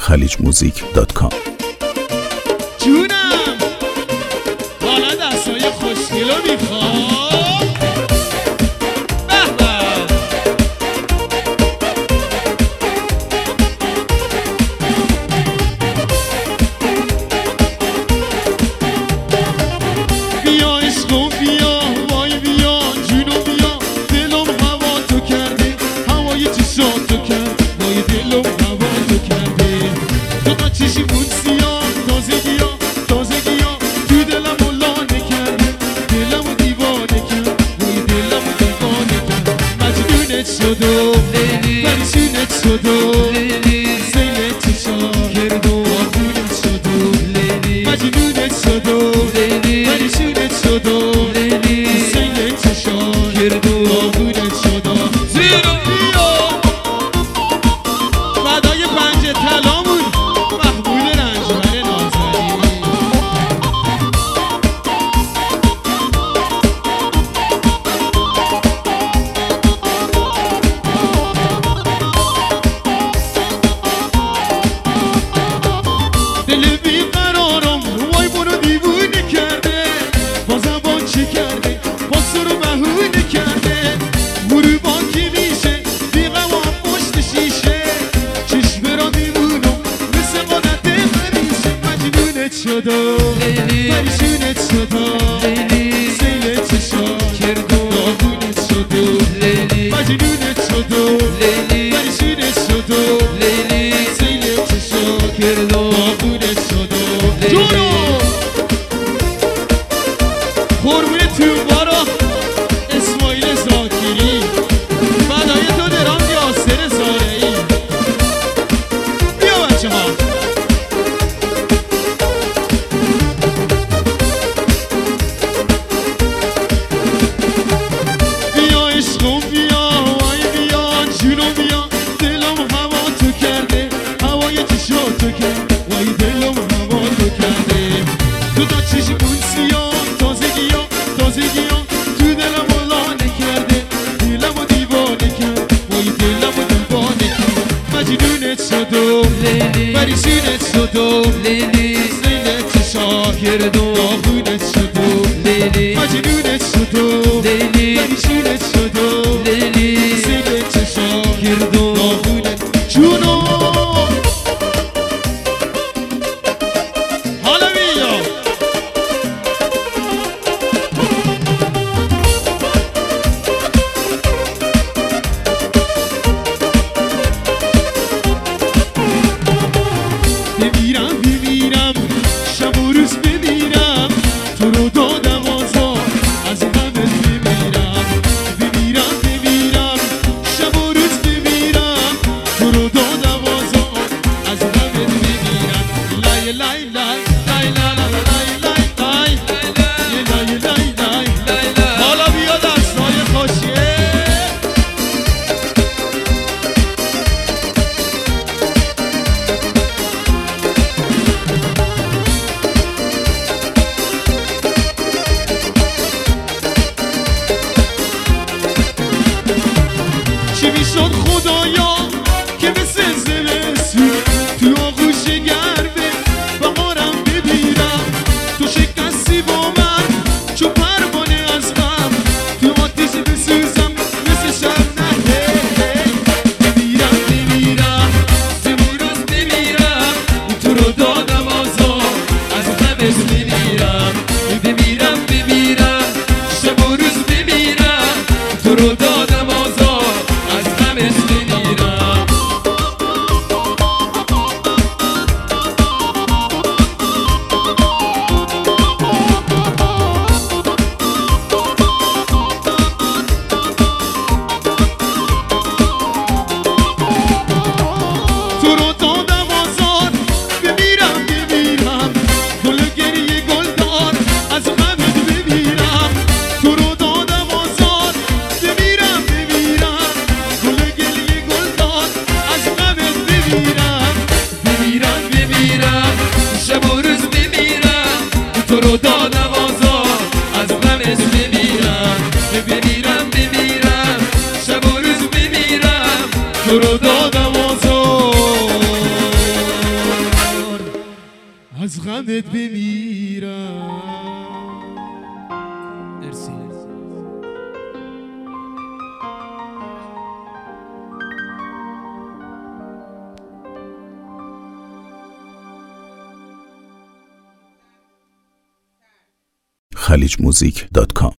خلیجmusic.com. جونم بالا دستای خوشگلو میخوام. بیا عشقم بیا وای بیا جونم بیا دلم هوا تو کرده هوای چشات تو کرد وای دلم هوا تو کرده تو تا چشمون سیاه تازگی تو دلم لانه کرده دلم دیوانه کرد وای دلم دیوانه کرد مجنونت شدم پریشونت شدم زیل چشات کردم آخونت شدم مجنونت شدم پریشونت شدم زیل چشات کردم آخونت شدم زیرو بیا فدای پنج طلامون محمود رنجبر نازنین. دل بیقرارم وای برو دیوونه کرده با زبان چه کرده با سر و مهونه کرده غروبان که میشه بیغم و پشت شیشه چشم را میمونم مثل قدرت همیشه مجنونت شدم پریشونت شدم زیل چشات کردم آخونت شدم مجنونت شدم پریشونت شدم زیل چشات کردم آخونت شدم جونو قربون توبارا اسماعیل زاکری فدای تو درام یاسر زارعی. بیا بچه ها بیا عشقم بیا وای بیا جونم بیا دلم هوا تو کرده هوای چشات تو کرد وای دلم هوا تو کرده تو تا چشمون سیاه تازگی تو دلم لانه کرده دلم دیوانه کرد وای دلم دیوانه کرد مجنونت شدم پریشونت شدم زیل چشات کردم آخونت شدم مجنونت شدم پریشونت شدم زیل چشات کردم آخونت جونم. حالا بیا بمیرم شب و روز بمیرم تو رو دادم آزار از غمت بمیرم از غمت بمیرم. مرسی. خلیجmusic.com